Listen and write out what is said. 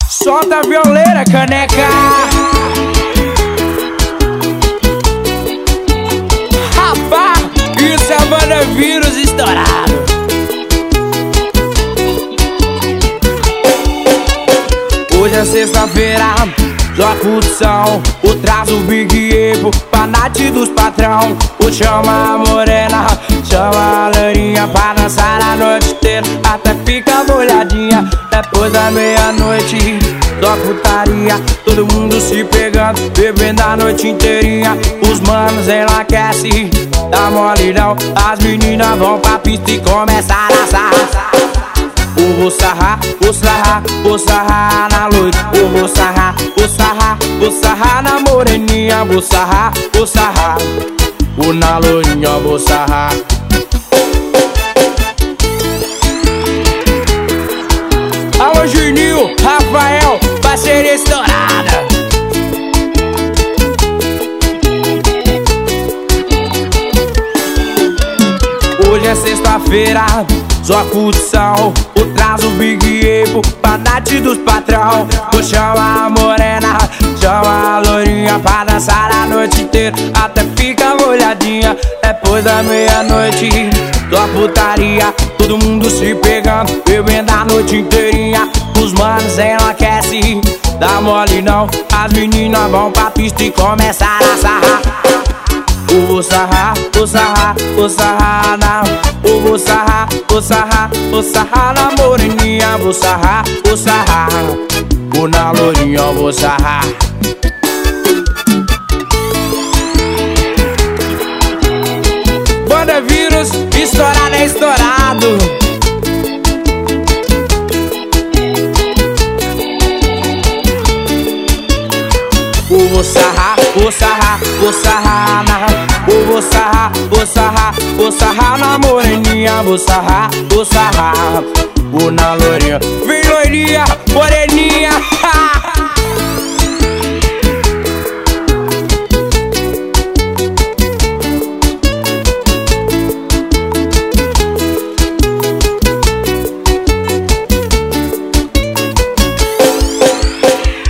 Solta a violeira, caneca. Rapaz, isso é banda vírus estourado. Hoje é sexta-feira, só curtição. O traz o Big Epo pra night dos patrão. O chama a morena, chama a loirinha pra dançar a noite inteira, até fica molhadinha. Depois da meia-noite, só putaria, todo mundo se pegando, bebendo a noite inteirinha. Os manos enlouquecem, dá mole não. As meninas vão pra pista e começam a dançar. Eu vou sarrar, vou sarrar, vou sarrar na loira. Eu vou sarrar, vou sarrar, vou sarrar na moreninha. Vou sarrar, vou sarrar, vou na loirinha, vou sarrar. Alô Juninho, Rafael, parceria estourada. Hoje é sexta-feira, só curtição. Eu traz o Big Epo pra night dos patrão. Eu chamo a morena, chama a loirinha pra dançar a noite inteira, até fica molhadinha. Depois da meia-noite, só putaria, todo mundo se pegando, bebendo a noite inteirinha. Os manos enlouquecem, dá mole não. As meninas vão pra pista e começam a sarrar. Eu vou sarrar, vou sarrar, vou sarrar na. Eu vou sarrar, vou sarrar, vou sarrar na moreninha. Vou sarrar, vou sarrar, vou na loirinha, vou sarrar. Banda vírus, estourado é estourado. Eu vou sarrar, vou sarrar, vou sarrar na. Eu vou sarrar, vou sarrar, vou sarrar na moreninha. Vou sarrar, vou sarrar, vou na loirinha. Vem loirinha, moreninha,